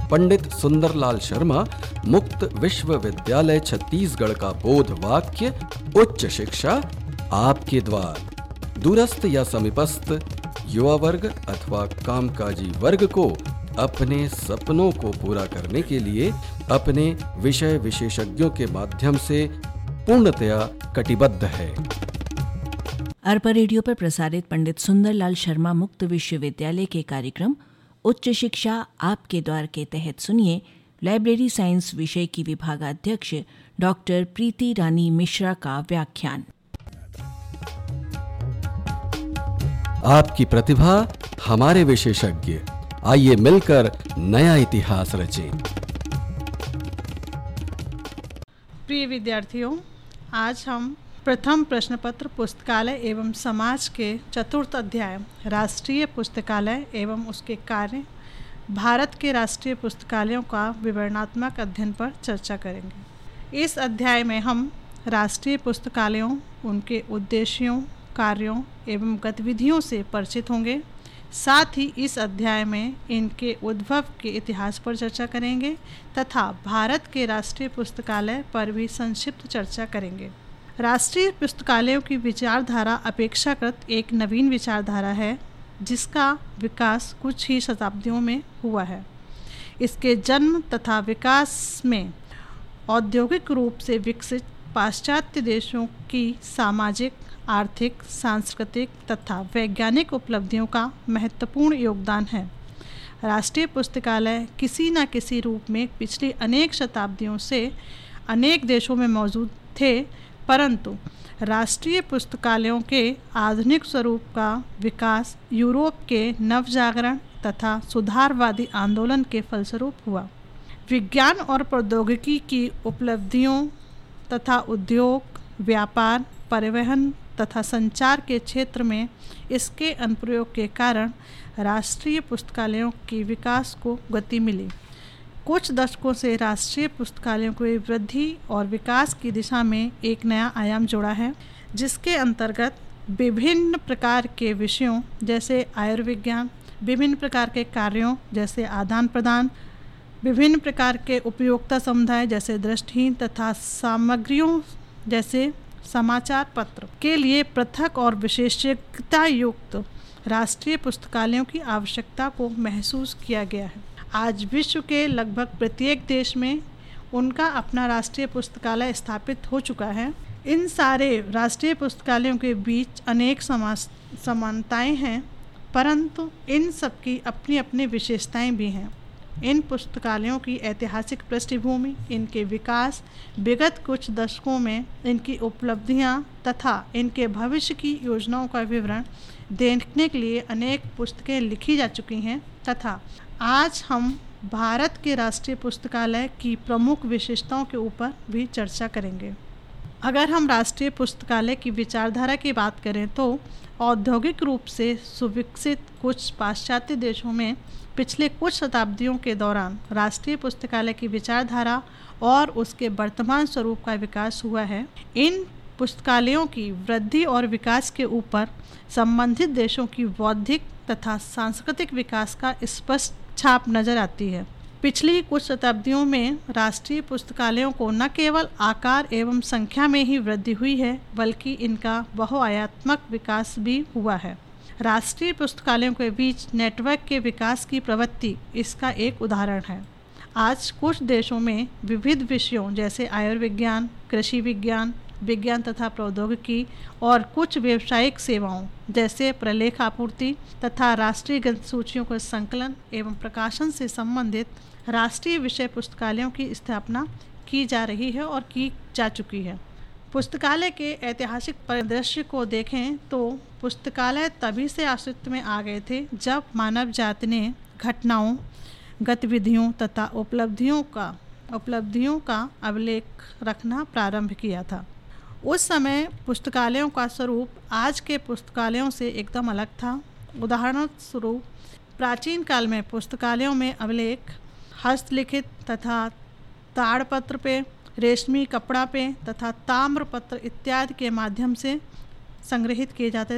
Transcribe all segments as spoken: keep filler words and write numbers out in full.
पंडित सुंदरलाल शर्मा मुक्त विश्वविद्यालय छत्तीसगढ़ का बोध वाक्य उच्च शिक्षा आपके द्वार। दूरस्थ या समीपस्थ युवा वर्ग अथवा कामकाजी वर्ग को अपने सपनों को पूरा करने के लिए अपने विषय विशेषज्ञों के माध्यम से पूर्णतया कटिबद्ध है। अरपा रेडियो पर प्रसारित पंडित सुंदरलाल शर्मा मुक्त विश्वविद्यालय के कार्यक्रम उच्च शिक्षा आपके द्वार के तहत सुनिए लाइब्रेरी साइंस विषय की विभागाध्यक्ष डॉक्टर प्रीति रानी मिश्रा का व्याख्यान। आपकी प्रतिभा हमारे विशेषज्ञ, आइए मिलकर नया इतिहास रचें। प्रिय विद्यार्थियों, आज हम प्रथम प्रश्न पत्र पुस्तकालय एवं समाज के चतुर्थ अध्याय राष्ट्रीय पुस्तकालय एवं उसके कार्य, भारत के राष्ट्रीय पुस्तकालयों का विवरणात्मक अध्ययन पर चर्चा करेंगे। इस अध्याय में हम राष्ट्रीय पुस्तकालयों, उनके उद्देश्यों, कार्यों एवं गतिविधियों से परिचित होंगे। साथ ही इस अध्याय में इनके उद्भव के इतिहास पर चर्चा करेंगे तथा भारत के राष्ट्रीय पुस्तकालय पर भी संक्षिप्त चर्चा करेंगे। राष्ट्रीय पुस्तकालयों की विचारधारा अपेक्षाकृत एक नवीन विचारधारा है, जिसका विकास कुछ ही शताब्दियों में हुआ है। इसके जन्म तथा विकास में औद्योगिक रूप से विकसित पाश्चात्य देशों की सामाजिक, आर्थिक, सांस्कृतिक तथा वैज्ञानिक उपलब्धियों का महत्वपूर्ण योगदान है। राष्ट्रीय पुस्तकालय किसी न किसी रूप में पिछली अनेक शताब्दियों से अनेक देशों में मौजूद थे, परंतु राष्ट्रीय पुस्तकालयों के आधुनिक स्वरूप का विकास यूरोप के नवजागरण तथा सुधारवादी आंदोलन के फलस्वरूप हुआ। विज्ञान और प्रौद्योगिकी की उपलब्धियों तथा उद्योग, व्यापार, परिवहन तथा संचार के क्षेत्र में इसके अनुप्रयोग के कारण राष्ट्रीय पुस्तकालयों के विकास को गति मिली। कुछ दशकों से राष्ट्रीय पुस्तकालयों की वृद्धि और विकास की दिशा में एक नया आयाम जोड़ा है, जिसके अंतर्गत विभिन्न प्रकार के विषयों जैसे आयुर्विज्ञान, विभिन्न प्रकार के कार्यों जैसे आदान प्रदान, विभिन्न प्रकार के उपयोक्ता समुदाय जैसे दृष्टिहीन तथा सामग्रियों जैसे समाचार पत्र के लिए पृथक और विशेषज्ञता युक्त राष्ट्रीय पुस्तकालयों की आवश्यकता को महसूस किया गया है। आज विश्व के लगभग प्रत्येक देश में उनका अपना राष्ट्रीय पुस्तकालय स्थापित हो चुका है। इन सारे राष्ट्रीय पुस्तकालयों के बीच अनेक समानताएं हैं, परंतु इन सब की अपनी अपनी विशेषताएं भी हैं। इन पुस्तकालयों की ऐतिहासिक पृष्ठभूमि, इनके विकास, विगत कुछ दशकों में इनकी उपलब्धियां तथा इनके भविष्य की योजनाओं का विवरण देखने के लिए अनेक पुस्तकें लिखी जा चुकी हैं तथा आज हम भारत के राष्ट्रीय पुस्तकालय की प्रमुख विशेषताओं के ऊपर भी चर्चा करेंगे। अगर हम राष्ट्रीय पुस्तकालय की विचारधारा की बात करें तो औद्योगिक रूप से सुविकसित कुछ पाश्चात्य देशों में पिछले कुछ शताब्दियों के दौरान राष्ट्रीय पुस्तकालय की विचारधारा और उसके वर्तमान स्वरूप का विकास हुआ है। इन पुस्तकालयों की वृद्धि और विकास के ऊपर संबंधित देशों की बौद्धिक तथा सांस्कृतिक विकास का स्पष्ट छाप नजर आती है। पिछली कुछ शताब्दियों में राष्ट्रीय पुस्तकालयों को न केवल आकार एवं संख्या में ही वृद्धि हुई है, बल्कि इनका बहुआयात्मक विकास भी हुआ है। राष्ट्रीय पुस्तकालयों के बीच नेटवर्क के विकास की प्रवृत्ति इसका एक उदाहरण है। आज कुछ देशों में विविध विषयों जैसे आयुर्विज्ञान, कृषि विज्ञान, विज्ञान तथा प्रौद्योगिकी और कुछ व्यावसायिक सेवाओं जैसे प्रलेख आपूर्ति तथा राष्ट्रीय ग्रंथ सूचियों का संकलन एवं प्रकाशन से संबंधित राष्ट्रीय विषय पुस्तकालयों की स्थापना की जा रही है और की जा चुकी है। पुस्तकालय के ऐतिहासिक परिदृश्य को देखें तो पुस्तकालय तभी से अस्तित्व में आ गए थे जब मानव जाति ने घटनाओं, गतिविधियों तथा उपलब्धियों का उपलब्धियों का अभिलेख रखना प्रारंभ किया था। उस समय पुस्तकालयों का स्वरूप आज के पुस्तकालयों से एकदम अलग था। उदाहरण स्वरूप प्राचीन काल में पुस्तकालयों में अभिलेख हस्तलिखित तथा ताड़पत्र पे, रेशमी कपड़ा पे तथा ताम्रपत्र इत्यादि के माध्यम से संग्रहित किए जाते थे।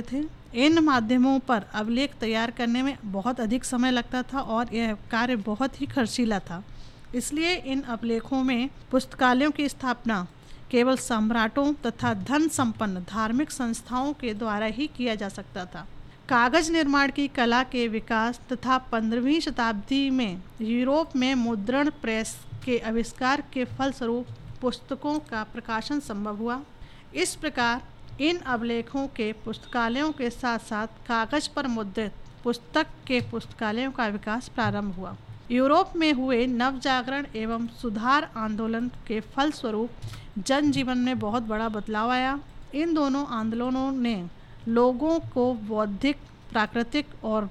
इन माध्यमों पर अभिलेख तैयार करने में बहुत अधिक समय लगता था और यह कार्य बहुत ही खर्चीला था। इसलिए इन अभिलेखों में पुस्तकालयों की स्थापना केवल सम्राटों तथा धन संपन्न धार्मिक संस्थाओं के द्वारा ही किया जा सकता था। कागज निर्माण की कला के विकास तथा पंद्रहवीं शताब्दी में यूरोप में मुद्रण प्रेस के आविष्कार के फलस्वरूप पुस्तकों का प्रकाशन संभव हुआ। इस प्रकार इन अभिलेखों के पुस्तकालयों के साथ साथ कागज पर मुद्रित पुस्तक के पुस्तकालयों का विकास प्रारंभ हुआ। यूरोप में हुए नवजागरण एवं सुधार आंदोलन के फलस्वरूप जनजीवन में बहुत बड़ा बदलाव आया। इन दोनों आंदोलनों ने लोगों को बौद्धिक, प्राकृतिक और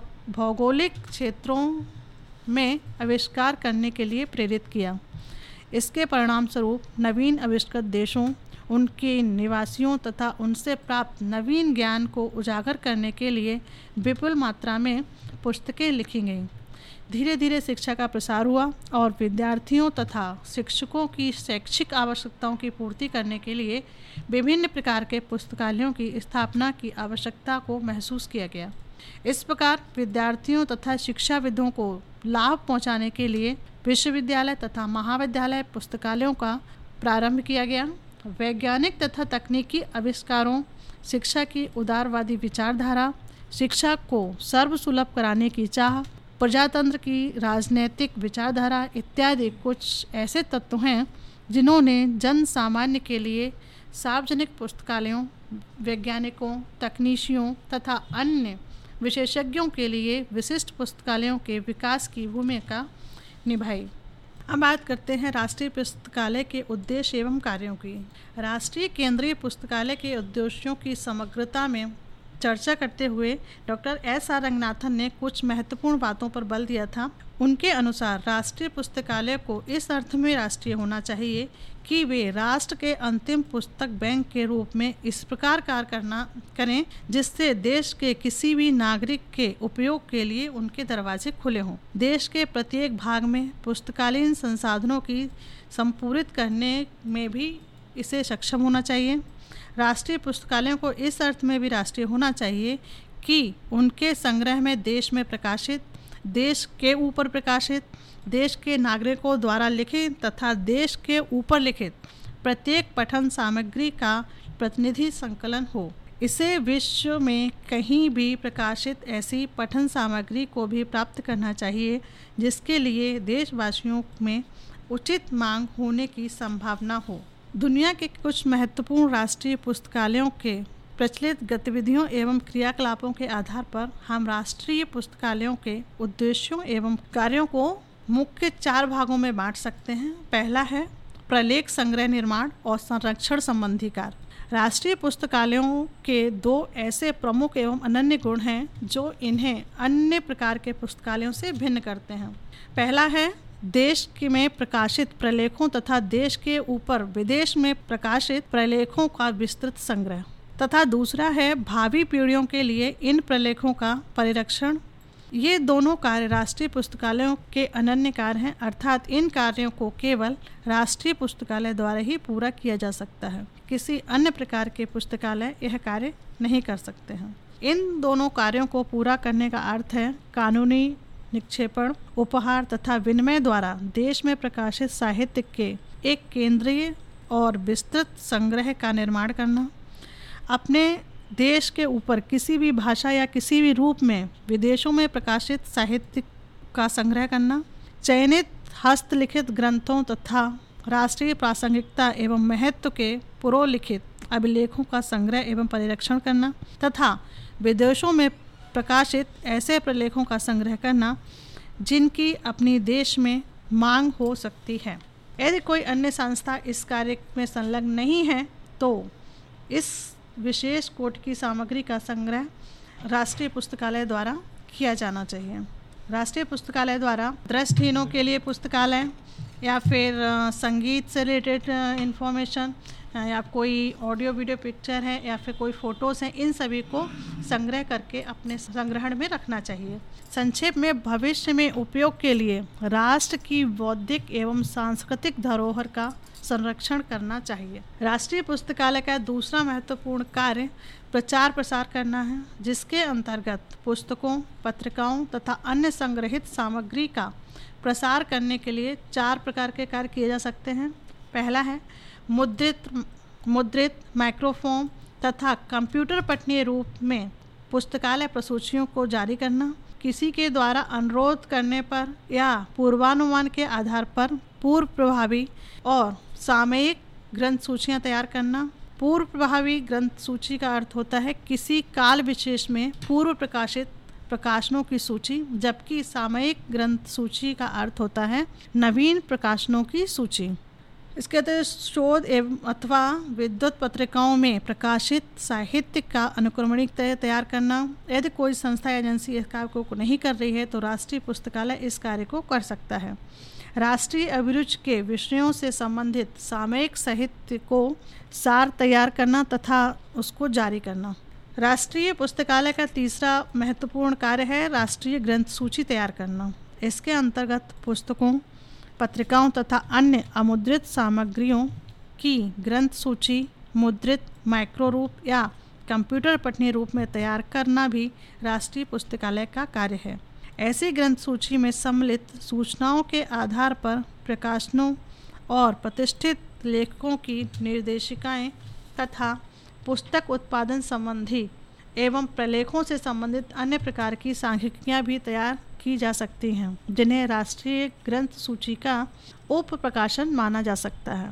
भौगोलिक क्षेत्रों में आविष्कार करने के लिए प्रेरित किया। इसके परिणाम स्वरूप नवीन आविष्कृत देशों, उनके निवासियों तथा उनसे प्राप्त नवीन ज्ञान को उजागर करने के लिए विपुल मात्रा में पुस्तकें लिखी गईं। धीरे धीरे शिक्षा का प्रसार हुआ और विद्यार्थियों तथा शिक्षकों की शैक्षिक आवश्यकताओं की पूर्ति करने के लिए विभिन्न प्रकार के पुस्तकालयों की स्थापना की आवश्यकता को महसूस किया गया। इस प्रकार विद्यार्थियों तथा शिक्षाविदों को लाभ पहुंचाने के लिए विश्वविद्यालय तथा महाविद्यालय पुस्तकालयों का प्रारंभ किया गया। वैज्ञानिक तथा तकनीकी आविष्कारों, शिक्षा की उदारवादी विचारधारा, शिक्षा को सर्वसुलभ कराने की चाह, प्रजातंत्र की राजनैतिक विचारधारा इत्यादि कुछ ऐसे तत्व हैं जिन्होंने जन सामान्य के लिए सार्वजनिक पुस्तकालयों, वैज्ञानिकों, तकनीशियों तथा अन्य विशेषज्ञों के लिए विशिष्ट पुस्तकालयों के विकास की भूमिका निभाई। अब बात करते हैं राष्ट्रीय पुस्तकालय के उद्देश्य एवं कार्यों की। राष्ट्रीय केंद्रीय पुस्तकालय के उद्देश्यों की समग्रता में चर्चा करते हुए डॉक्टर एस आर रंगनाथन ने कुछ महत्वपूर्ण बातों पर बल दिया था। उनके अनुसार राष्ट्रीय पुस्तकालय को इस अर्थ में राष्ट्रीय होना चाहिए कि वे राष्ट्र के अंतिम पुस्तक बैंक के रूप में इस प्रकार कार्य करना करें जिससे देश के किसी भी नागरिक के उपयोग के लिए उनके दरवाजे खुले हों। देश के प्रत्येक भाग में पुस्तकालीन संसाधनों की संपूरित करने में भी इसे सक्षम होना चाहिए। राष्ट्रीय पुस्तकालयों को इस अर्थ में भी राष्ट्रीय होना चाहिए कि उनके संग्रह में देश में प्रकाशित, देश के ऊपर प्रकाशित, देश के नागरिकों द्वारा लिखित तथा देश के ऊपर लिखित प्रत्येक पठन सामग्री का प्रतिनिधि संकलन हो। इसे विश्व में कहीं भी प्रकाशित ऐसी पठन सामग्री को भी प्राप्त करना चाहिए जिसके लिए देशवासियों में उचित मांग होने की संभावना हो। दुनिया के कुछ महत्वपूर्ण राष्ट्रीय पुस्तकालयों के प्रचलित गतिविधियों एवं क्रियाकलापों के आधार पर हम राष्ट्रीय पुस्तकालयों के उद्देश्यों एवं कार्यों को मुख्य चार भागों में बांट सकते हैं। पहला है प्रलेख संग्रह, निर्माण और संरक्षण संबंधी कार्य। राष्ट्रीय पुस्तकालयों के दो ऐसे प्रमुख एवं अनन्य गुण हैं जो इन्हें अन्य प्रकार के पुस्तकालयों से भिन्न करते हैं। पहला है देश में प्रकाशित प्रलेखों तथा देश के ऊपर विदेश में प्रकाशित प्रलेखों का विस्तृत संग्रह, तथा दूसरा है भावी पीढ़ियों के लिए इन प्रलेखों का परिरक्षण। ये दोनों कार्य राष्ट्रीय पुस्तकालयों के अनन्य कार्य हैं, अर्थात इन कार्यों को केवल राष्ट्रीय पुस्तकालय द्वारा ही पूरा किया जा सकता है। किसी अन्य प्रकार के पुस्तकालय यह कार्य नहीं कर सकते हैं। इन दोनों कार्यों को पूरा करने का अर्थ है कानूनी निक्षेपण, उपहार तथा विनिमय द्वारा देश में प्रकाशित साहित्य के एक केंद्रीय और विस्तृत संग्रह का निर्माण करना, अपने देश के ऊपर किसी भी भाषा या किसी भी रूप में विदेशों में प्रकाशित साहित्य का संग्रह करना, चयनित हस्तलिखित ग्रंथों तथा राष्ट्रीय प्रासंगिकता एवं महत्व के पुरोलिखित अभिलेखों का संग्रह एवं परिरक्षण करना, तथा विदेशों में प्रकाशित ऐसे प्रलेखों का संग्रह करना जिनकी अपनी देश में मांग हो सकती है। यदि कोई अन्य संस्था इस कार्य में संलग्न नहीं है तो इस विशेष कोटि की सामग्री का संग्रह राष्ट्रीय पुस्तकालय द्वारा किया जाना चाहिए। राष्ट्रीय पुस्तकालय द्वारा दृष्टिहीनों के लिए पुस्तकालय या फिर संगीत से रिलेटेड इंफॉर्मेशन, या कोई ऑडियो वीडियो पिक्चर है या फिर कोई फ़ोटोज़ हैं, इन सभी को संग्रह करके अपने संग्रहण में रखना चाहिए। संक्षेप में, भविष्य में उपयोग के लिए राष्ट्र की बौद्धिक एवं सांस्कृतिक धरोहर का संरक्षण करना चाहिए। राष्ट्रीय पुस्तकालय का दूसरा महत्वपूर्ण कार्य प्रचार प्रसार करना है, जिसके अंतर्गत पुस्तकों, पत्रिकाओं तथा अन्य संग्रहित सामग्री का प्रसार करने के लिए चार प्रकार के कार्य किए जा सकते हैं। पहला है मुद्रित मुद्रित माइक्रोफोन तथा कंप्यूटर पठनीय रूप में पुस्तकालय प्रसूचियों को जारी करना। किसी के द्वारा अनुरोध करने पर या पूर्वानुमान के आधार पर पूर्व प्रभावी और सामयिक ग्रंथ सूचियाँ तैयार करना। पूर्व प्रभावी ग्रंथ सूची का अर्थ होता है किसी काल विशेष में पूर्व प्रकाशित प्रकाशनों की सूची, जबकि सामयिक ग्रंथ सूची का अर्थ होता है नवीन प्रकाशनों की सूची। इसके अतिरिक्त शोध एवं अथवा विद्वत पत्रिकाओं में प्रकाशित साहित्य का अनुक्रमणिक तैयार करना। यदि कोई संस्था या एजेंसी इस कार्य को नहीं कर रही है तो राष्ट्रीय पुस्तकालय इस कार्य को कर सकता है। राष्ट्रीय अभिरुचि के विषयों से संबंधित सामयिक साहित्य को सार तैयार करना तथा उसको जारी करना। राष्ट्रीय पुस्तकालय का तीसरा महत्वपूर्ण कार्य है राष्ट्रीय ग्रंथ सूची तैयार करना। इसके अंतर्गत पुस्तकों, पत्रिकाओं तथा अन्य अमुद्रित सामग्रियों की ग्रंथ सूची मुद्रित, माइक्रो रूप या कंप्यूटर पठनीय रूप में तैयार करना भी राष्ट्रीय पुस्तकालय का कार्य है। ऐसी ग्रंथ सूची में सम्मिलित सूचनाओं के आधार पर प्रकाशनों और प्रतिष्ठित लेखकों की निर्देशिकाएं तथा पुस्तक उत्पादन संबंधी एवं प्रलेखों से संबंधित अन्य प्रकार की सांख्यिकियाँ भी तैयार की जा सकती हैं, जिन्हें राष्ट्रीय ग्रंथ सूची का उप प्रकाशन माना जा सकता है।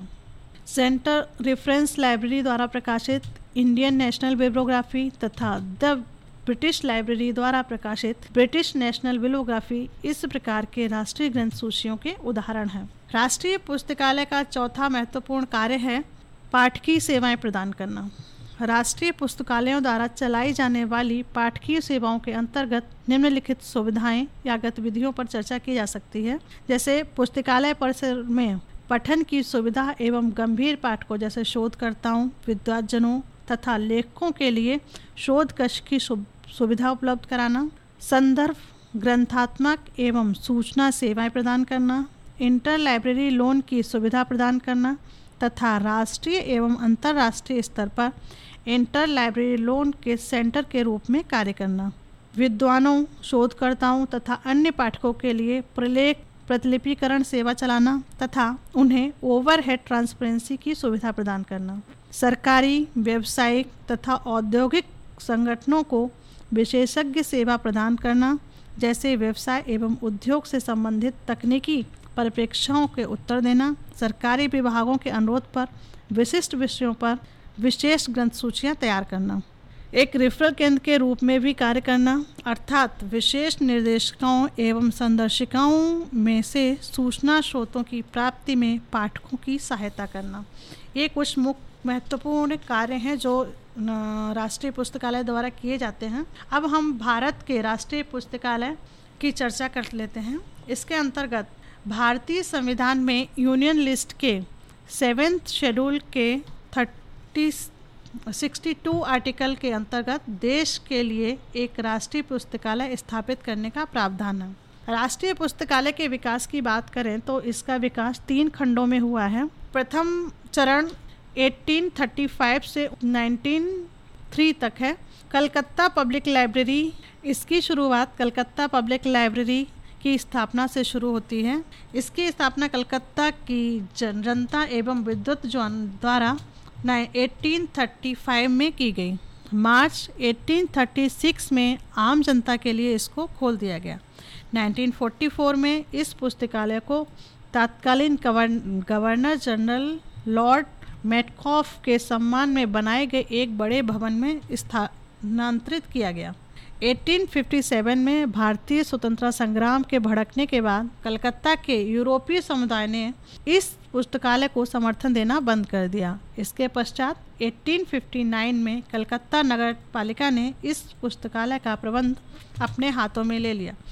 सेंटर रेफरेंस लाइब्रेरी द्वारा प्रकाशित इंडियन नेशनल बिब्लियोग्राफी तथा द ब्रिटिश लाइब्रेरी द्वारा प्रकाशित ब्रिटिश नेशनल बिब्लियोग्राफी इस प्रकार के राष्ट्रीय ग्रंथ सूचियों के उदाहरण हैं। राष्ट्रीय पुस्तकालय का चौथा महत्वपूर्ण कार्य है पाठकीय सेवाएं प्रदान करना। राष्ट्रीय पुस्तकालयों द्वारा चलाई जाने वाली पाठकीय सेवाओं के अंतर्गत निम्नलिखित सुविधाएं या गतिविधियों पर चर्चा की जा सकती है, जैसे पुस्तकालय परिसर में पठन की सुविधा एवं गंभीर पाठकों जैसे शोधकर्ताओं, विद्वानजनों तथा लेखकों के लिए शोध कक्ष की सुविधा उपलब्ध कराना, संदर्भ ग्रंथात्मक एवं सूचना सेवाएं प्रदान करना, इंटर लाइब्रेरी लोन की सुविधा प्रदान करना तथा राष्ट्रीय एवं अंतर्राष्ट्रीय स्तर पर इंटर लाइब्रेरी लोन के सेंटर के रूप में कार्य करना, विद्वानों, शोधकर्ताओं तथा अन्य पाठकों के लिए प्रलेख प्रतिलिपिकरण सेवा चलाना तथा उन्हें ओवरहेड ट्रांसपेरेंसी की सुविधा प्रदान करना, सरकारी, व्यावसायिक तथा औद्योगिक संगठनों को विशेषज्ञ सेवा प्रदान करना, जैसे व्यवसाय एवं उद्योग से संबंधित तकनीकी परिप्रेक्ष्यों के उत्तर देना, सरकारी विभागों के अनुरोध पर विशिष्ट विषयों पर विशेष ग्रंथ सूचियाँ तैयार करना, एक रेफरल केंद्र के रूप में भी कार्य करना, अर्थात विशेष निर्देशिकाओं एवं संदर्शिकाओं में से सूचना स्रोतों की प्राप्ति में पाठकों की सहायता करना। ये कुछ मुख्य महत्वपूर्ण कार्य हैं जो राष्ट्रीय पुस्तकालय द्वारा किए जाते हैं। अब हम भारत के राष्ट्रीय पुस्तकालय की चर्चा कर लेते हैं। इसके अंतर्गत भारतीय संविधान में यूनियन लिस्ट के सेवेंथ शेड्यूल के थर्टी सिक्सटी टू आर्टिकल के अंतर्गत देश के लिए एक राष्ट्रीय पुस्तकालय स्थापित करने का प्रावधान है। राष्ट्रीय पुस्तकालय के विकास की बात करें तो इसका विकास तीन खंडों में हुआ है। प्रथम चरण अठारह सौ पैंतीस से नाइनटीन ओ थ्री तक है। कलकत्ता पब्लिक लाइब्रेरी, इसकी शुरुआत कलकत्ता पब्लिक लाइब्रेरी की स्थापना से शुरू होती है। इसकी स्थापना कलकत्ता की जन जनता एवं विद्वत जन द्वारा अठारह सौ पैंतीस में की गई। मार्च अठारह सौ छत्तीस में आम जनता के लिए इसको खोल दिया गया। उन्नीस सौ चौवालीस में इस पुस्तकालय को तत्कालीन गवर्नर जनरल लॉर्ड मेटकॉफ के सम्मान में बनाए गए एक बड़े भवन में स्थानांतरित किया गया। अठारह सौ सत्तावन में भारतीय स्वतंत्रता संग्राम के भड़कने के बाद कलकत्ता के यूरोपीय समुदाय ने इस पुस्तकालय को समर्थन देना बंद कर दिया। इसके पश्चात अठारह सौ उनसठ में कलकत्ता नगर पालिका ने इस पुस्तकालय का प्रबंध अपने हाथों में ले लिया।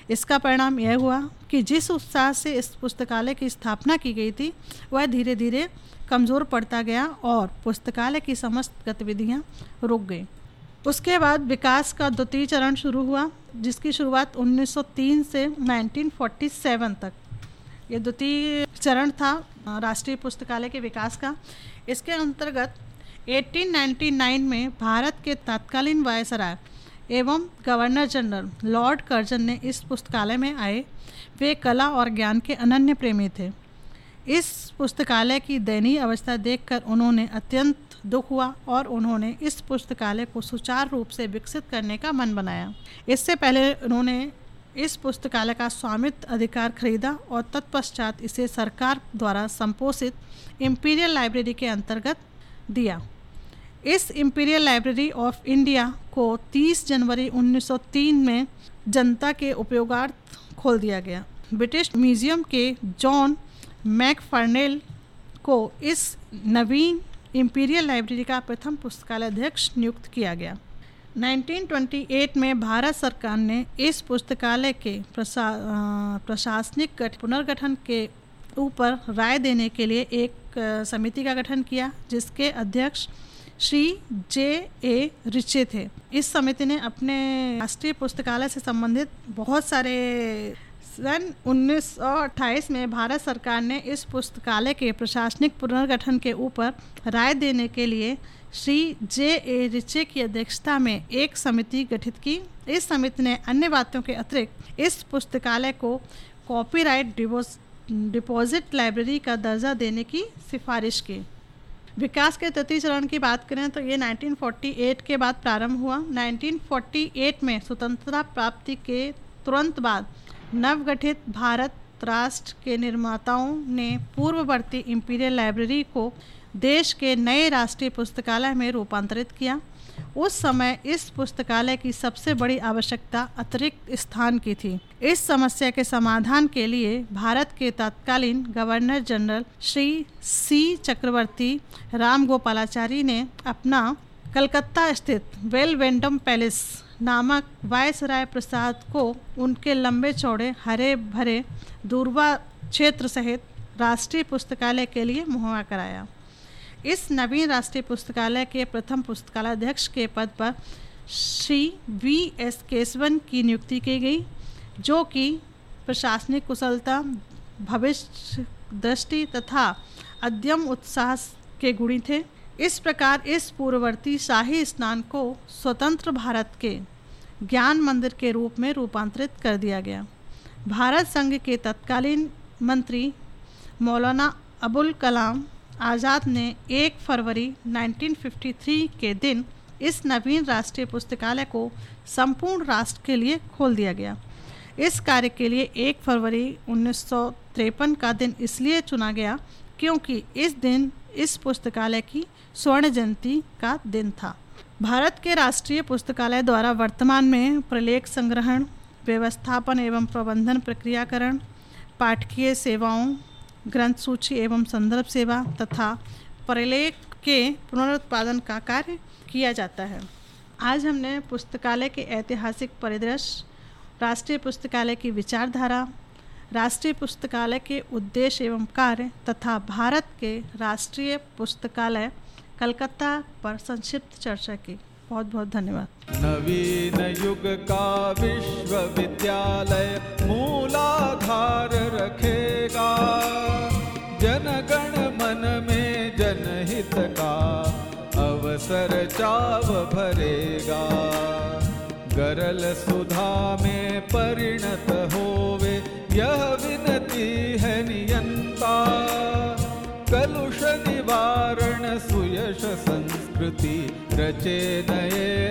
इसका परिणाम यह हुआ कि जिस उत्साह से इस पुस्तकालय की स्थापना की गई थी वह धीरे धीरे कमज़ोर पड़ता गया और पुस्तकालय की समस्त गतिविधियां रुक गई। उसके बाद विकास का द्वितीय चरण शुरू हुआ, जिसकी शुरुआत उन्नीस सौ तीन से उन्नीस सौ सैंतालीस तक, ये द्वितीय चरण था राष्ट्रीय पुस्तकालय के विकास का। इसके अंतर्गत अठारह सौ निन्यानवे में भारत के तत्कालीन वायसराय एवं गवर्नर जनरल लॉर्ड कर्जन ने इस पुस्तकालय में आए। वे कला और ज्ञान के अनन्य प्रेमी थे। इस पुस्तकालय की दयनीय अवस्था देखकर उन्होंने अत्यंत दुख हुआ और उन्होंने इस पुस्तकालय को सुचारू रूप से विकसित करने का मन बनाया। इससे पहले उन्होंने इस पुस्तकालय का स्वामित्व अधिकार खरीदा और तत्पश्चात इसे सरकार द्वारा संपोषित इंपीरियल लाइब्रेरी के अंतर्गत दिया। इस इंपीरियल लाइब्रेरी ऑफ इंडिया को तीस जनवरी उन्नीस सौ तीन में जनता के उपयोगार्थ खोल दिया गया। ब्रिटिश म्यूजियम के जॉन मैकफर्नेल को इस नवीन इंपीरियल लाइब्रेरी का प्रथम पुस्तकालय अध्यक्ष नियुक्त किया गया। उन्नीस सौ अट्ठाईस में भारत सरकार ने इस पुस्तकालय के प्रशा प्रशासनिक पुनर्गठन के ऊपर राय देने के लिए एक समिति का गठन किया, जिसके अध्यक्ष श्री जे ए रिचे थे। इस समिति ने अपने राष्ट्रीय पुस्तकालय से संबंधित बहुत सारे सन उन्नीस सौ अट्ठाईस में भारत सरकार ने इस पुस्तकालय के प्रशासनिक पुनर्गठन के ऊपर राय देने के लिए श्री जे ए रिचे की अध्यक्षता में एक समिति गठित की। इस समिति ने अन्य बातों के अतिरिक्त इस पुस्तकालय को कॉपीराइट डिपॉजिट लाइब्रेरी का दर्जा देने की सिफारिश की। विकास के तृतीय चरण की बात करें तो ये उन्नीस सौ अड़तालीस के बाद प्रारंभ हुआ। उन्नीस सौ अड़तालीस में स्वतंत्रता प्राप्ति के तुरंत बाद नवगठित भारत राष्ट्र के निर्माताओं ने पूर्ववर्ती इंपीरियल लाइब्रेरी को देश के नए राष्ट्रीय पुस्तकालय में रूपांतरित किया। उस समय इस पुस्तकालय की सबसे बड़ी आवश्यकता अतिरिक्त स्थान की थी। इस समस्या के समाधान के लिए भारत के तत्कालीन governor general Shri C Chakravarti Ramgopalachari ने अपना कलकत्ता स्थित वेलवेंडम पैलेस नामक वायसराय प्रासाद को उनके लंबे चौड़े हरे भरे दूरबा क्षेत्र सहित राष्ट्रीय पुस्तकालय के लिए मुहैया कराया। इस नवीन राष्ट्रीय पुस्तकालय के प्रथम पुस्तकालय अध्यक्ष के पद पर श्री वी एस केशवन की नियुक्ति की गई, जो कि प्रशासनिक कुशलता, भविष्य दृष्टि तथा अद्यम उत्साह के गुणी थे। इस प्रकार इस पूर्ववर्ती शाही स्नान को स्वतंत्र भारत के ज्ञान मंदिर के रूप में रूपांतरित कर दिया गया। भारत संघ के तत्कालीन मंत्री मौलाना अबुल कलाम आज़ाद ने एक फरवरी उन्नीस सौ तिरेपन के दिन इस नवीन राष्ट्रीय पुस्तकालय को संपूर्ण राष्ट्र के लिए खोल दिया गया। इस कार्य के लिए एक फरवरी उन्नीस सौ तिरपन का दिन इसलिए चुना गया क्योंकि इस दिन इस पुस्तकालय की स्वर्ण जयंती का दिन था। भारत के राष्ट्रीय पुस्तकालय द्वारा वर्तमान में प्रलेख संग्रहण, व्यवस्थापन एवं प्रबंधन प्रक्रियाकरण, पाठकीय सेवाओं, ग्रंथ सूची एवं संदर्भ सेवा तथा प्रलेख के पुनरुत्पादन का कार्य किया जाता है। आज हमने पुस्तकालय के ऐतिहासिक परिदृश्य, राष्ट्रीय पुस्तकालय की विचारधारा, राष्ट्रीय पुस्तकालय के उद्देश्य एवं कार्य तथा भारत के राष्ट्रीय पुस्तकालय कलकत्ता पर संक्षिप्त चर्चा की। बहुत बहुत धन्यवाद। नवीन युग का विश्वविद्यालय मूलाधार रखेगा, जनगण मन में जनहित का अवसर चाव भरेगा। गरल सुधा में परिणत होवे यह विनती है नियंता। कलुष निवारण सुयश संस्कृति रचे नए